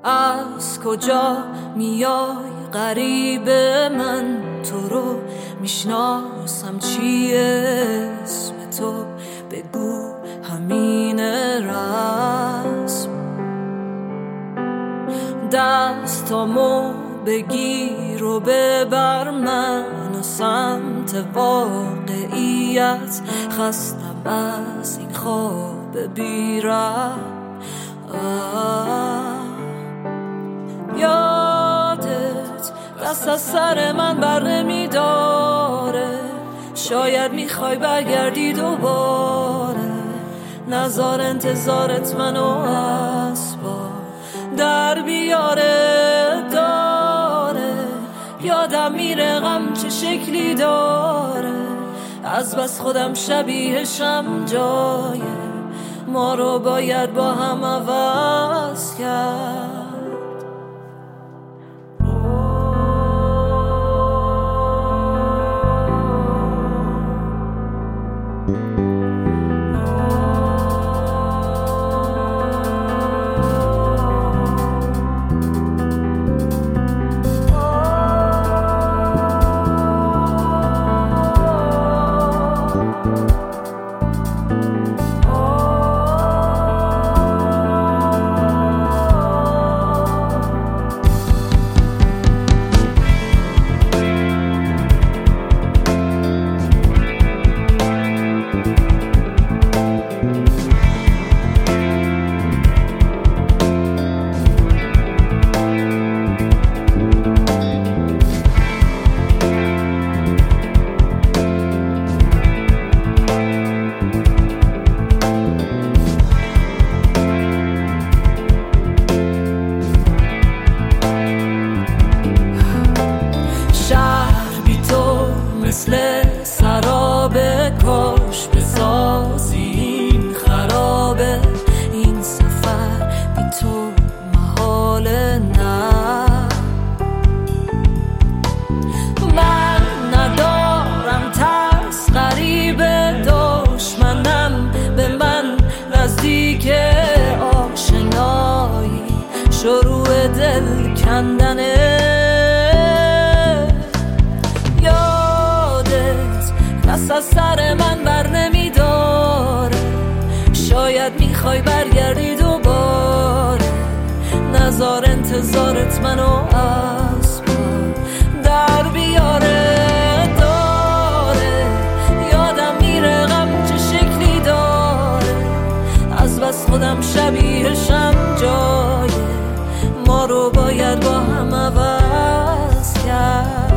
از کجا میای غریب من؟ تو رو میشناسم چیه اسم تو؟ بگو همین رسم. دستامو بگیر و ببر من سمت واقعیت. خستم از این خواب بی‌ربط. یادت دست از سر من بر نمیداره. شاید میخوای برگردی دوباره. نزار انتظارت منو از با در بیاره. داره یادم میره غم چه شکلی داره. از بس خودم شبیهشم جای ما رو باید با هم عوض کرد. مثل سرابه کاش بسازی این خرابه. این سفر بی تو محاله. نه من ندارم ترس غریب دشمنم به من نزدیک. آشنایی شروع دل کندنه. دست از سر من بر نمیداره. شاید میخوای برگردی دوباره. نزار انتظارت منو از در بیاره. داره یادم میره غم چه شکلی داره. از بس خودم شبیهشم جای ما رو باید با هم عوض کرد.